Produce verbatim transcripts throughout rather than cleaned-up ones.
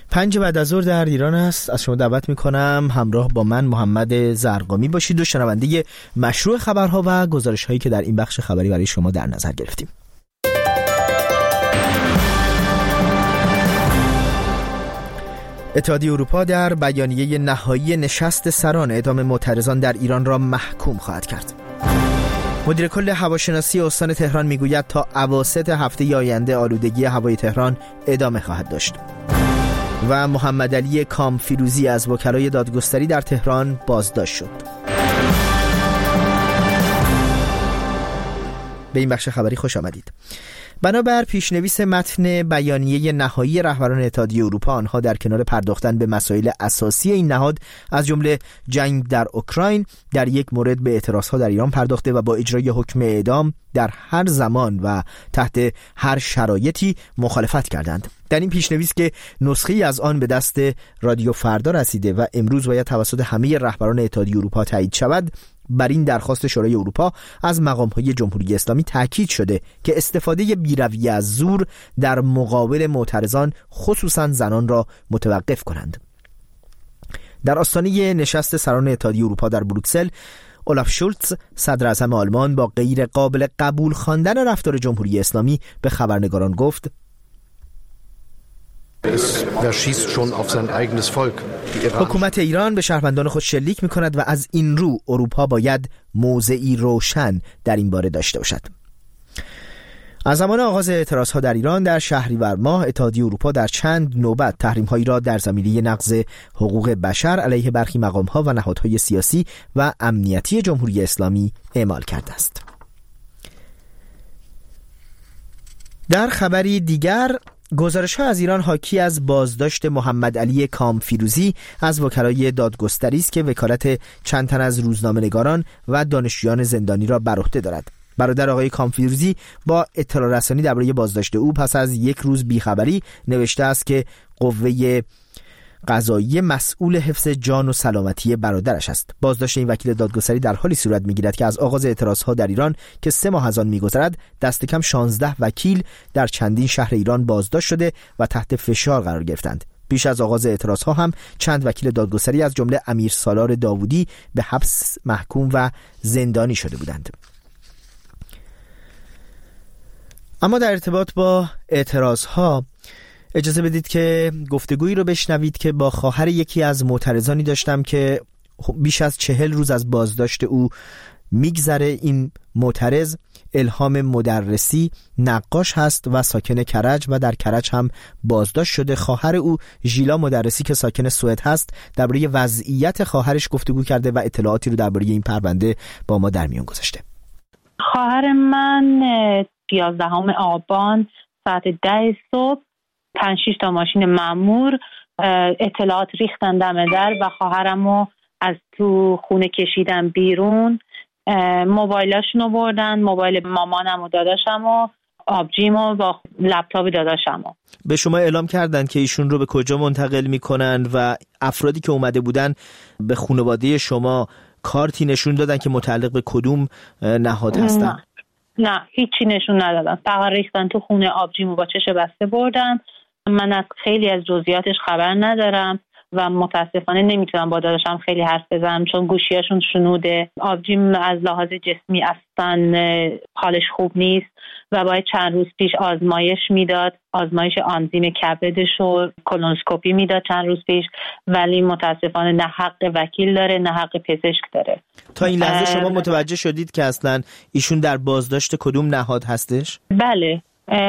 پنج بعد از ظهر در ایران است. از شما دعوت میکنم همراه با من محمد زرقامی باشید و شنونده مشروع خبرها و گزارش هایی که در این بخش خبری برای شما در نظر گرفتیم. اتحادیه اروپا در بیانیه نهایی نشست سران اعدام معترضان در ایران را محکوم خواهد کرد. مدیر کل هواشناسی استان تهران میگوید تا اواسط هفته آینده آلودگی هوای تهران ادامه خواهد داشت. و محمد علی کامفیروزی از وکلای دادگستری در تهران بازداشت شد. به این بخش خبری خوش آمدید. بنابر پیشنویس متن بیانیه نهایی رهبران اتحادیه اروپا، آنها در کنار پرداختن به مسائل اساسی این نهاد از جمله جنگ در اوکراین، در یک مورد به اعتراضها در ایران پرداخته و با اجرای حکم اعدام در هر زمان و تحت هر شرایطی مخالفت کردند. در این پیشنویس که نسخه‌ای از آن به دست رادیو فردا رسیده و امروز باید توسط همه رهبران اتحادیه اروپا تایید شود، بر این درخواست شورای اروپا از مقام‌های جمهوری اسلامی تاکید شده که استفاده بی‌رویه از زور در مقابل معترضان خصوصا زنان را متوقف کنند. در آستانه نشست سران اتحادیه اروپا در بروکسل، اولاف شولتز صدر اعظم آلمان با غیر قابل قبول خواندن رفتار جمهوری اسلامی به خبرنگاران گفت: حکومت ایران به شهروندان خود شلیک می کند و از این رو اروپا باید موضعی روشن در این باره داشته باشد. از زمان آغاز اعتراضها در ایران در شهریور ماه، اتحادیه اروپا در چند نوبت تحریم‌هایی را در زمینه نقض حقوق بشر علیه برخی مقام‌ها و نهادهای سیاسی و امنیتی جمهوری اسلامی اعمال کرده است. در خبری دیگر، گزارش‌ها از ایران حاکی از بازداشت محمد علی کامفیروزی از وکلای دادگستری است که وکالت چند تن از روزنامه‌نگاران و دانشجویان زندانی را بر عهده دارد. برادر آقای کامفیروزی با اطلاع رسانی درباره بازداشت او پس از یک روز بیخبری نوشته است که قوه قضایی مسئول حفظ جان و سلامتی برادرش است. بازداشت این وکیل دادگستری در حالی صورت می‌گیرد که از آغاز اعتراضها در ایران که سه ماه از آن می‌گذرد، دست کم شانزده وکیل در چندین شهر ایران بازداشت شده و تحت فشار قرار گرفتند. پیش از آغاز اعتراضها هم چند وکیل دادگستری از جمله امیر سالار داوودی به حبس محکوم و زندانی شده بودند. اما در ارتباط با اعتراضها اجازه بدید که گفتگویی رو بشنوید که با خواهر یکی از معترضانی داشتم که بیش از چهل روز از بازداشت او میگذره. این معترض الهام مدرسی نقاش هست و ساکن کرج و در کرج هم بازداشت شده. خواهر او ژیلا مدرسی که ساکن سوئد هست درباره وضعیت خواهرش گفتگو کرده و اطلاعاتی رو درباره این پرونده با ما در میون گذاشته. خواهر من یازدهم آبان ساعت ده صبح پنج شش تا ماشین مأمور اطلاعات ریختن دم در و خواهرمو از تو خونه کشیدن بیرون. موبایلاشونو بردن، موبایل مامانم و داداشم و آبجیمو با لپتاپ داداشمو. به شما اعلام کردن که ایشون رو به کجا منتقل میکنن و افرادی که اومده بودن به خانواده شما کارتی نشون دادن که متعلق به کدوم نهاد هستن؟ نه, نه هیچی نشون ندادن، فقط ریختن تو خونه آبجیمو با چش بسته بردن. من از خیلی از جزئیاتش خبر ندارم و متاسفانه نمیتونم با داداشم خیلی حرف بزنم چون گوشیاشون شنوده. آبجیم از لحاظ جسمی اصلا حالش خوب نیست و باید چند روز پیش آزمایش میداد، آزمایش آنزیم کبدش و کولونوسکوپی میداد چند روز پیش، ولی متاسفانه نه حق وکیل داره نه حق پزشک داره. تا این لحظه شما متوجه شدید که اصلا ایشون در بازداشت کدوم نهاد هستش؟ بله،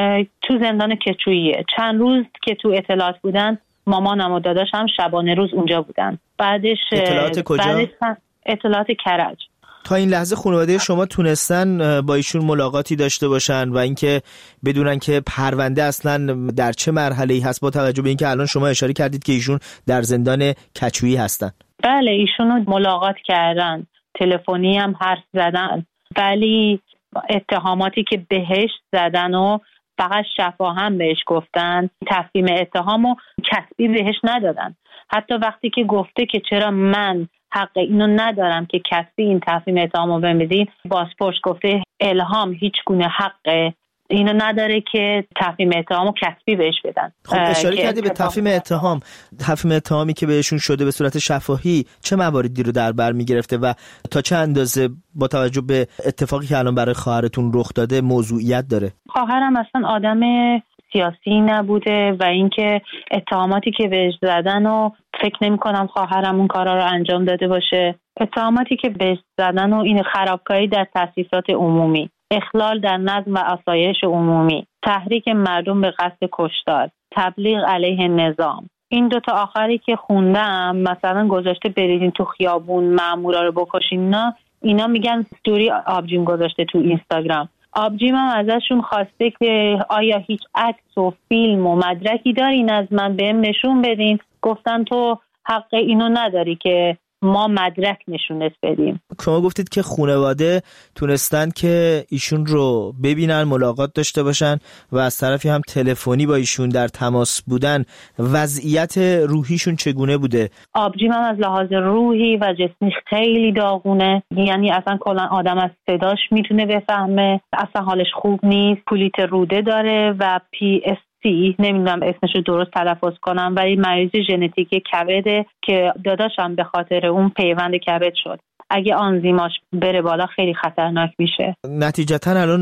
تو زندان کچویه. چند روز که تو اطلاعات بودن مامانم و داداشم شبانه روز اونجا بودن. بعدش اطلاعات کجا؟ بعدش اطلاعات کرج. تا این لحظه خانواده شما تونستن با ایشون ملاقاتی داشته باشن و اینکه بدونن که پرونده اصلا در چه مرحله‌ای هست با توجه به اینکه الان شما اشاره کردید که ایشون در زندان کچویی هستن؟ بله، ایشونو ملاقات کردن، تلفنی هم حرف زدن، ولی اتهاماتی که بهش زدن و فقط شفاهم بهش گفتن، تفهیم اتهامو کسبی بهش ندادن. حتی وقتی که گفته که چرا من حق اینو ندارم که کسبی این تفهیم اتهامو بهم بدین، بازپرس گفته الهام هیچ گونه حق اینو نداره که تفهیم اتهامو کسبی بهش بدن. خب اشاره کردی به تفهیم اتهام. تفهیم اتهامی که بهشون شده به صورت شفاهی چه مواردی رو در بر میگرفته و تا چه اندازه با توجه به اتفاقی که الان برای خواهرتون رخ داده موضوعیت داره؟ خواهرم اصلا آدم سیاسی نبوده و اینکه اتهاماتی که بهش زدن و فکر نمی کنم خواهرم اون کارا رو انجام داده باشه. اتهاماتی که بهش زدن و این خرابکاری در تأسیسات عمومی، اخلال در نظم و آسایش عمومی، تحریک مردم به قصد کشتار، تبلیغ علیه نظام. این دوتا آخری که خوندم مثلا گذاشته بریدین تو خیابون مامورا رو بکشین، نه اینا میگن استوری آبجیم گذاشته تو اینستاگرام. آبجیم هم ازشون خواسته که آیا هیچ عکس و فیلم و مدرکی دارین از من بهم نشون بدین. گفتن تو حق اینو نداری که ما مدرک نشونت بدیم. شما گفتید که خانواده تونستن که ایشون رو ببینن، ملاقات داشته باشن و از طرفی هم تلفنی با ایشون در تماس بودن. وضعیت روحیشون چگونه بوده؟ آبجیم هم از لحاظ روحی و جسمی خیلی داغونه، یعنی اصلا کلا آدم از صداش میتونه بفهمه اصلا حالش خوب نیست. پولیت روده داره و پی اس سی، نمیدونم اسمش رو درست تلفظ کنم، ولی مریض ژنتیکی کبده که داداشم به خاطر اون پیوند کبد شد. اگه آنزیماش بره بالا خیلی خطرناک میشه. نتیجتا الان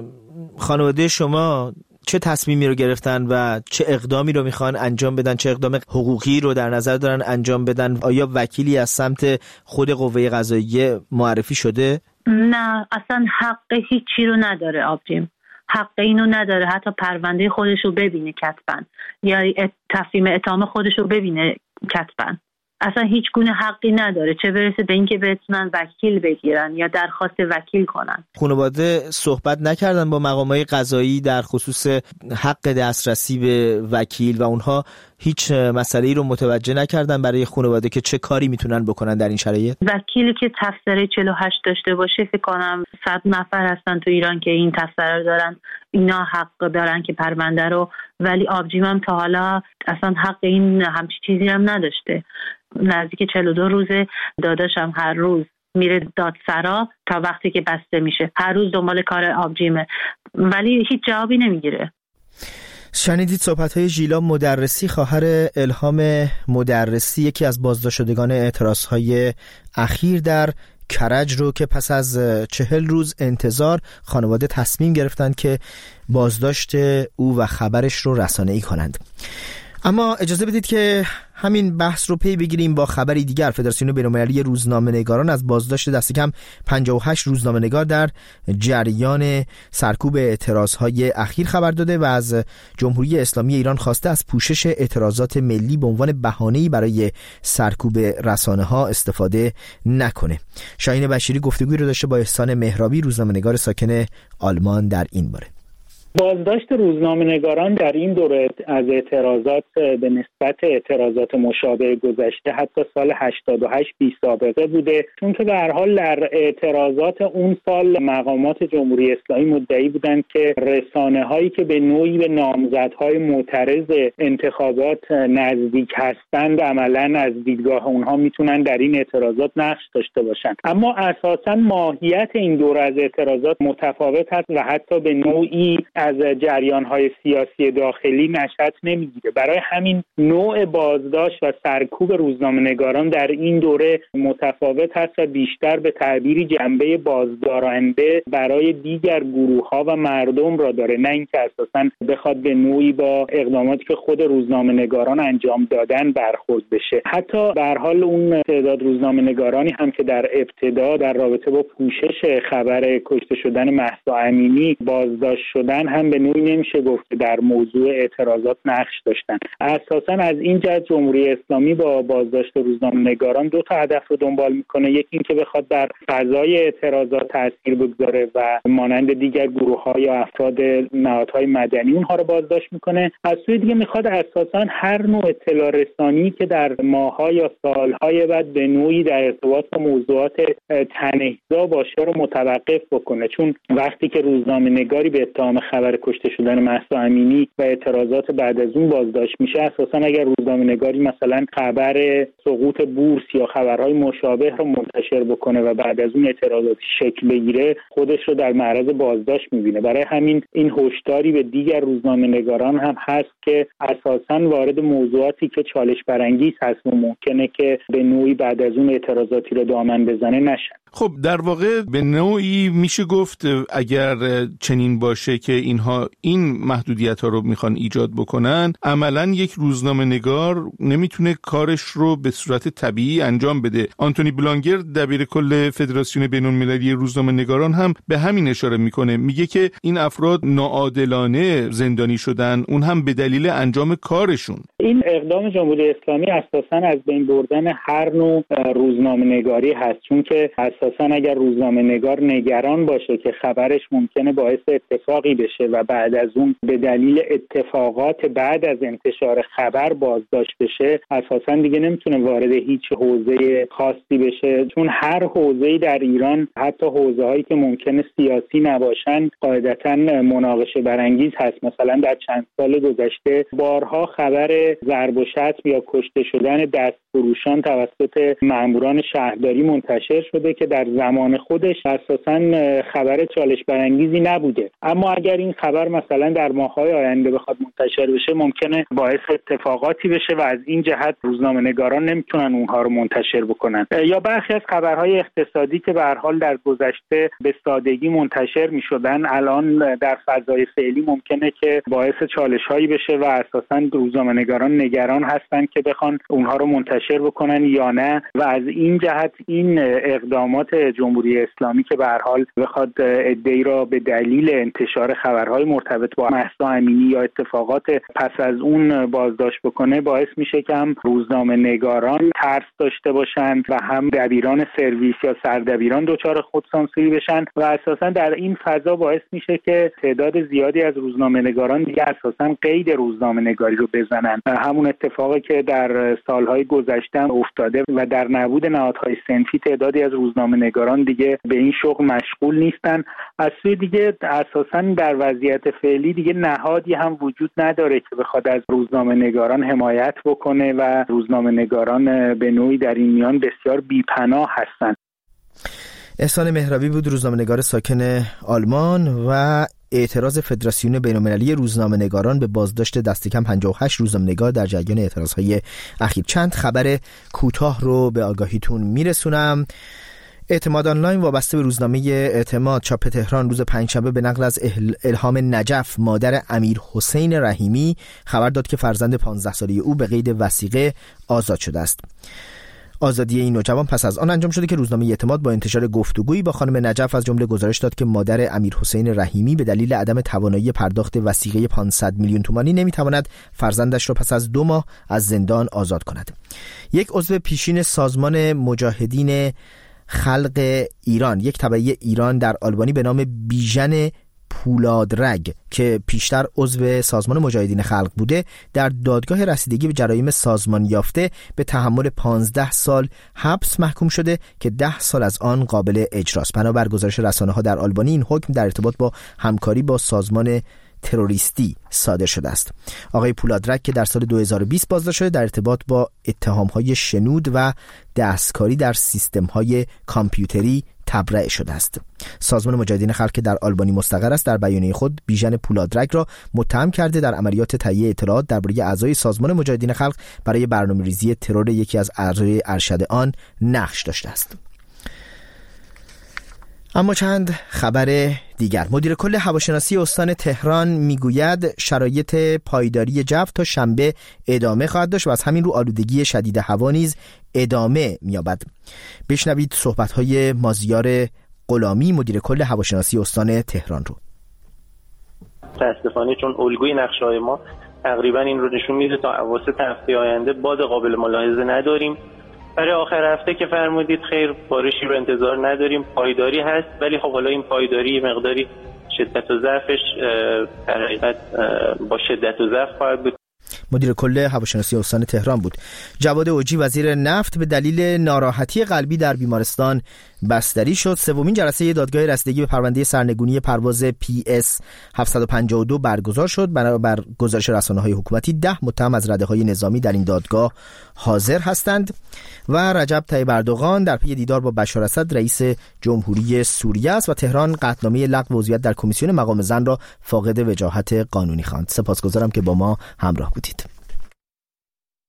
خانواده شما چه تصمیمی رو گرفتن و چه اقدامی رو میخوان انجام بدن؟ چه اقدام حقوقی رو در نظر دارن انجام بدن؟ آیا وکیلی از سمت خود قوه قضاییه معرفی شده؟ نه، اصلا حق هیچی رو نداره آبجیم. حق اینو نداره حتی پرونده خودش رو ببینه کتباً، یا تفهیم اتهام خودش رو ببینه کتباً. اصلا هیچ گونه حقی نداره، چه برسه به اینکه بتونن وکیل بگیرن یا درخواست وکیل کنن. خانواده صحبت نکردن با مقامات قضایی در خصوص حق دسترسی به وکیل و اونها هیچ مسئله‌ای رو متوجه نکردن برای خانواده که چه کاری میتونن بکنن در این شرایط؟ وکیلی که تفسیر چهل و هشت داشته باشه فکر کنم صد نفر هستن تو ایران که این تفسیر رو دارن، اینا حق دارن که پرونده رو، ولی آبجیم هم تا حالا اصلا حق این همچی چیزی هم نداشته. نزدیک چهل و دو روزه داداشم هر روز میره دادسرا تا وقتی که بسته میشه، هر روز دنبال کار آبجیمه ولی هیچ جوابی نمیگیره. شنیدید صحبت‌های ژیلا مدرسی، خواهر الهام مدرسی، یکی از بازداشت شدگان اعتراض‌های اخیر در کرج رو که پس از چهل روز انتظار خانواده تصمیم گرفتند که بازداشت او و خبرش رو رسانه‌ای کنند. اما اجازه بدید که همین بحث رو پی بگیریم با خبری دیگر. فدراسیون بین‌المللی روزنامه‌نگاران از بازداشت دست کم پنجاه و هشت روزنامه‌نگار در جریان سرکوب اعتراض‌های اخیر خبر داده و از جمهوری اسلامی ایران خواسته از پوشش اعتراضات ملی به عنوان بهانه‌ای برای سرکوب رسانه‌ها استفاده نکنه. شاهین بشیری گفتگویی رو داشته با احسان مهرابی، روزنامه‌نگار ساکن آلمان، در این باره. بازداشت روزنامه‌نگاران در این دوره از اعتراضات به نسبت اعتراضات مشابه گذشته حتی سال هشتاد و هشت بی سابقه بوده، چون که به هر حال در اعتراضات اون سال مقامات جمهوری اسلامی مدعی بودند که رسانه‌هایی که به نوعی به نامزدهای معترض انتخابات نزدیک هستند عملاً از دیدگاه اونها میتونن در این اعتراضات نقش داشته باشند. اما اساساً ماهیت این دوره از اعتراضات متفاوت است و حتی به نوعی از جریان‌های سیاسی داخلی نشأت نمیگیره. برای همین نوع بازداشت و سرکوب روزنامه‌نگاران در این دوره متفاوت هست و بیشتر به تعبیری جنبه بازدارنده برای دیگر گروه‌ها و مردم را داره، نه اینکه اساساً بخواد به نوعی با اقداماتی که خود روزنامه‌نگاران انجام دادن برخورد بشه. حتی به هر حال اون تعداد روزنامه‌نگارانی هم که در ابتدا در رابطه با پوشش خبر کشته شدن مهسا امینی بازداشت شدن هم به نوعی نمیشه گفت در موضوع اعتراضات نقش داشتن. اساساً از این جهت جمهوری اسلامی با بازداشت روزنامه‌نگاران دو تا هدف رو دنبال میکنه. یکی این که بخواد بر فضای اعتراضات تاثیر بگذاره و مانند دیگر گروه‌ها یا افراد نهادهای مدنی اونها رو بازداشت میکنه. از سوی دیگه میخواد اساساً هر نوع اطلاع رسانی که در ماه‌ها یا سال‌های بعد به نوعی در ارتباط با موضوعات تنه‌زا باشه رو متوقف بکنه، چون وقتی که روزنامه‌نگاری به اتهام خبر خبر کشته شدن مهسا امینی و اعتراضات بعد از اون بازداشت میشه، اساسا اگر روزنامه‌نگاری مثلا خبر سقوط بورس یا خبرهای مشابه رو منتشر بکنه و بعد از اون اعتراضات شکل بگیره، خودش رو در معرض بازداشت میبینه. برای همین این هشداری به دیگر روزنامه‌نگاران هم هست که اساسا وارد موضوعاتی که چالش برانگیز هست و ممکنه که به نوعی بعد از اون اعتراضاتی رو دامن بزنه نشن. خب در واقع به نوعی میشه گفت اگر چنین باشه که اینها این محدودیت ها رو میخوان ایجاد بکنن، عملا یک روزنامه نگار نمیتونه کارش رو به صورت طبیعی انجام بده. آنتونی بلانگر دبیر کل فدراسیون بین‌المللی روزنامه نگاران هم به همین اشاره میکنه، میگه که این افراد ناعادلانه زندانی شدن، اون هم به دلیل انجام کارشون. این اقدام جمهوری اسلامی اساساً از بین بردن هر نوع روزنامه نگاری هست، چون که اساساً اگر روزنامه نگار نگران باشه که خبرش ممکنه باعث اتفاقی بشه و بعد از اون به دلیل اتفاقات بعد از انتشار خبر بازداشت بشه، اساساً دیگه نمیتونه وارد هیچ حوزه خاصی بشه، چون هر حوزه‌ای در ایران، حتی حوزه‌هایی که ممکنه سیاسی نباشن، قاعدتاً مناقشه برانگیز هست. مثلا در چند سال گذشته بارها خبر ضرب و شتم یا کشته شدن دستفروشان توسط ماموران شهرداری منتشر شده که در زمان خودش اساساً خبر چالش برانگیزی نبوده، اما اگر این خبر مثلا در ماه‌های آینده بخواد منتشر بشه، ممکنه باعث اتفاقاتی بشه و از این جهت روزنامه‌نگاران نمیتونن اونها رو منتشر بکنن. یا برخی از خبرهای اقتصادی که به هر حال در گذشته به سادگی منتشر می‌شدن، الان در فضای فعلی ممکنه که باعث چالش‌هایی بشه و اساساً روزنامه‌نگاران نگران هستن که بخوان اونها رو منتشر بکنن یا نه، و از این جهت این اقدامات جمهوری اسلامی که به هر حال بخواد عده‌ای را به دلیل انتشار خبرهای مرتبط با مهسا امینی یا اتفاقات پس از اون بازداشت بکنه، باعث میشه که هم روزنامه‌نگاران ترس داشته باشن و هم دبیران سرویس یا سردبیران دچار خودسانسوری بشن و اساساً در این فضا باعث میشه که تعداد زیادی از روزنامه‌نگاران دیگه اساساً قید روزنامه‌نگاری رو بزنن. همون اتفاقی که در سالهای گذشته افتاده و در نبود نهادهای صنفی تعدادی از روزنامه‌نگاران دیگه به این شغل مشغول نیستن. از سوی دیگه اساساً در وضعیت فعلی دیگه نهادی هم وجود نداره که بخواد از روزنامه‌نگاران حمایت بکنه و روزنامه‌نگاران به نوعی در این میان بسیار بی‌پناه هستن. احسان مهرابی بود، روزنامه‌نگار ساکن آلمان. و اعتراض فدراسیون بین‌المللی روزنامه‌نگاران به بازداشت دست کم پنجاه و هشت روزنامه‌نگار در جریان اعتراضهای اخیر. چند خبر کوتاه رو به آگاهیتون میرسونم. اعتماد آنلاین وابسته به روزنامه اعتماد چاپ تهران روز پنجشنبه به نقل از الهام نجف مادر امیر حسین رحیمی خبر داد که فرزند پانزده ساله او به قید وثیقه آزاد شده است. آزادی این نوجوان پس از آن انجام شده که روزنامه اعتماد با انتشار گفتگویی با خانم نجف از جمله گزارش داد که مادر امیر حسین رحیمی به دلیل عدم توانایی پرداخت وثیقه پانصد میلیون تومانی نمیتواند فرزندش را پس از دو ماه از زندان آزاد کند. یک عضو پیشین سازمان مجاهدین خلق ایران، یک تبعیه ایران در آلبانی به نام بیژن پولادرگ که پیشتر عضو سازمان مجاهدین خلق بوده، در دادگاه رسیدگی به جرایم سازمان یافته به تحمل پانزده سال حبس محکوم شده که ده سال از آن قابل اجراست. بنابر گزارش رسانه‌ها در آلبانی این حکم در ارتباط با همکاری با سازمان تروریستی صادر شده است. آقای پولادرک که در سال دو هزار و بیست بازداشت شده در ارتباط با اتهام‌های شنود و دستکاری در سیستم‌های کامپیوتری تبرئه شده است. سازمان مجاهدین خلق که در آلبانی مستقر است در بیانیه خود بیژن پولادرک را متهم کرده در عملیات تهیه اطلاعات درباره اعضای سازمان مجاهدین خلق برای برنامه‌ریزی ترور یکی از اعضای ارشد آن نقش داشته است. اما چند خبر دیگر. مدیر کل هواشناسی استان تهران میگوید شرایط پایداری جو تا شنبه ادامه خواهد داشت و از همین رو آلودگی شدید هوا نیز ادامه می‌یابد. بشنوید صحبت‌های مازیار غلامی مدیر کل هواشناسی استان تهران رو. متاسفانه چون الگوی نقشه‌های ما تقریبا این رو نشون میده تا اواسط هفته آینده باد قابل ملاحظه نداریم. برای آخر هفته که فرمودید خیر بارشی رو انتظار نداریم، پایداری هست، ولی خب حالا این پایداری مقداری شدت و ضعفش در حقیقت با شدت و ضعف خواهد بود. مدیر کل هواشناسی استان تهران بود. جواد اوجی وزیر نفت به دلیل ناراحتی قلبی در بیمارستان بستری شد. سومین جلسه دادگاه رسیدگی به پرونده سرنگونی پرواز پی اس هفتصد و پنجاه و دو برگزار شد. بر گزارش رسانه‌های حکومتی ده متهم از رده‌های نظامی در این دادگاه حاضر هستند. و رجب طیب اردوغان در پی دیدار با بشار اسد رئیس جمهوری سوریه است و تهران قطعنامه لغو عضویت در کمیسیون مقام زن را فاقد وجاهت قانونی خواند. سپاسگزارم که با ما همراه بودید.